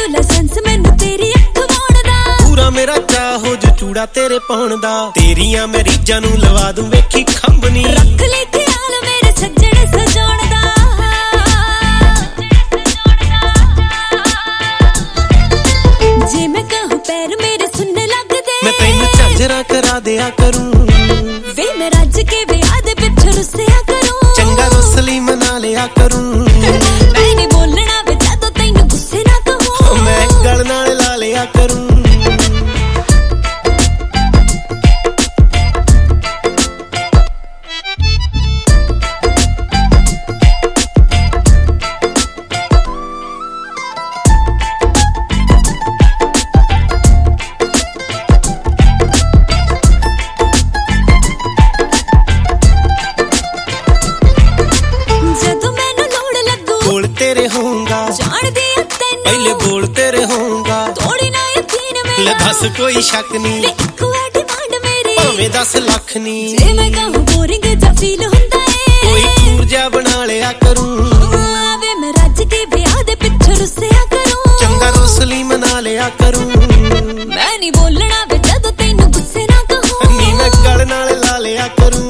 licence ਮੈਨੂੰ ਤੇਰੀ ਅੱਖ ਵਾਉਣ ਦਾ ਪੂਰਾ ਮੇਰਾ ਚਾਹ ਹੋ ਜੋ ਚੂੜਾ ਤੇਰੇ ਪਾਉਣ ਦਾ ਤੇਰੀਆਂ ਮੈਂ ਰੀਝਾਂ ਨੂੰ ਲਵਾ ਦੂੰ ਵੇਖੀ ਖੰਭਨੀ ਰੱਖ ਲੈ ਖਿਆਲ ਮੇਰੇ ਸੱਜਣ ਸਜਾਉਣ ਦਾ ਜੇ ਮੈਂ ਕਹੂੰ ਪੈਰ ਮੇਰੇ ਸੁਣਨ ਲੱਗਦੇ ਮੈਂ ਤੈਨੂੰ ਝਾਂਜਰਾਂ ਕਰਾ ਦਿਆ ਕਰੂੰ ਵੇ ਮੈਂ ਰੱਜ ਕੇ ਵਿਆਹ ਦੇ ਪਿੱਛੇ ਰੁੱਸਿਆ ਕਰੂੰ ਚੰਗਾ ਰੁੱਸਲੀ ਮਨਾ ਲਿਆ ਕਰੂੰ ਮੈਂ ਨਹੀਂ ਬੋਲਣਾ ਵੇ ਜਦੋਂ ਤੈਨੂੰ ਗੁੱਸੇ ਨਾ ਕਹੂੰ ਮੈਂ ਗਲ ਨਾਲ ਲਾ ਲਿਆ ਕਰੂੰ तेरे होऊंगा जानदी आ तैनू पहले बोल तेरे होऊंगा थोड़ी ना यकीन मेरा ले दस कोई शक नहीं एक डिमांड मेरी भावें 10 लाख नहीं जे मैं कहूं बोरिंग जा फील हुंदा है कोई ऊर्जा बना लिया करूं वे मैं रज के ब्याह दे पिछे रुसिया करूं चंगा रोसली मना लिया करूं मैं नहीं बोलना वे जदों तैनू गुस्से ना कहूं नी मैं गल नाल ला लिया करूं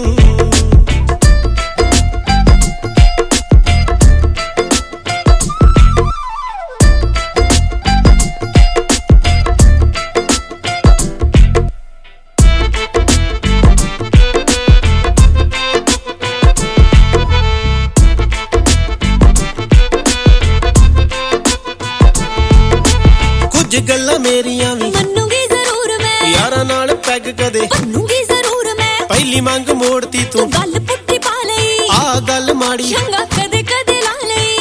कुछ गल्लां मेरियां भी मन्नूगी जरूर मैं यारां नाल पैग कदे मन्नूगी जरूर मैं पहली मंग मोड़ती तू गल पुट्ठी पा लई आ गल माड़ी चंगा कदे कदे ला लई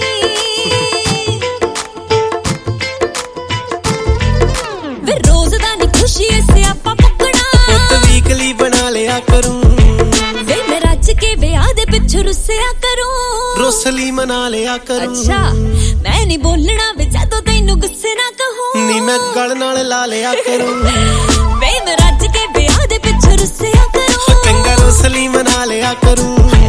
वे रोज दा नी खुशी से आपा पकड़ा पुत वीकली बना लिया करूं वे मैं रज के ब्याह दे पिछे रुसिया करूं रोसली मना लिया करूं अच्छा मैं नहीं बोलना वे जदों तैनू गुस्से ना कहूं नी मैं गल नाल ला लिया करूं वे मैं रज के ब्याह दे पिछे रुसिया करूं चंगा रोसली मना लिया करूं